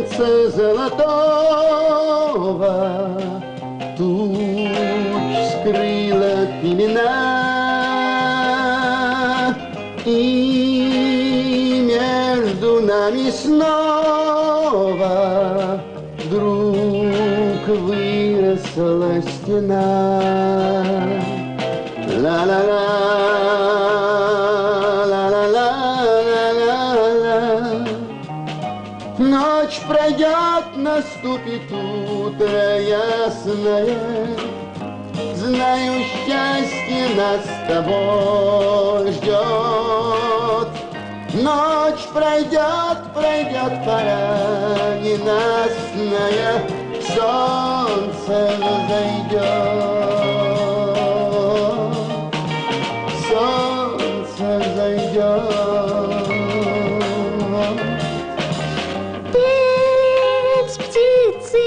солнца золотого туч скрыла пелена, и между нами снова вдруг выросла стена. Ла-ла-ла, ла-ла-ла. Ночь пройдет, наступит утро ясное. Знаю, счастье нас с тобой ждет. Ночь пройдет, пройдет пора ненастная, солнце взойдет, солнце взойдет. Петь птицы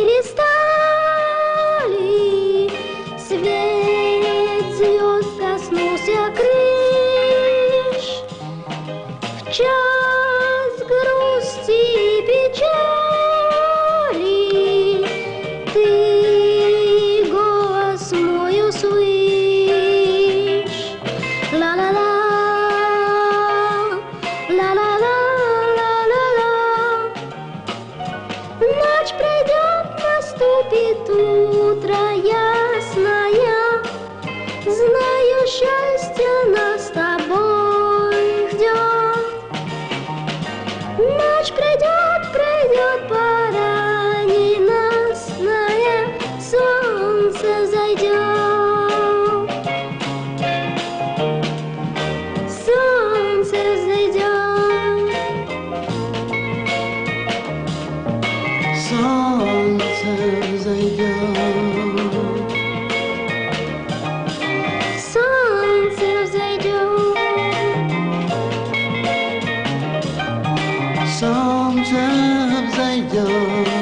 перестали, свет звезд коснулся крыш. В час грусти и печали ты голос мой услышь. Ла-ла-ла, ла-ла-ла, ла-ла-ла. Ночь пройдет, наступит утро ясное. Знаю, счастье нас с тобой ждет. Ночь пройдет, пройдет пора ненастная, солнце зайдет, солнце зайдет, Солнце взойдет, солнце взойдет, солнце взойдет.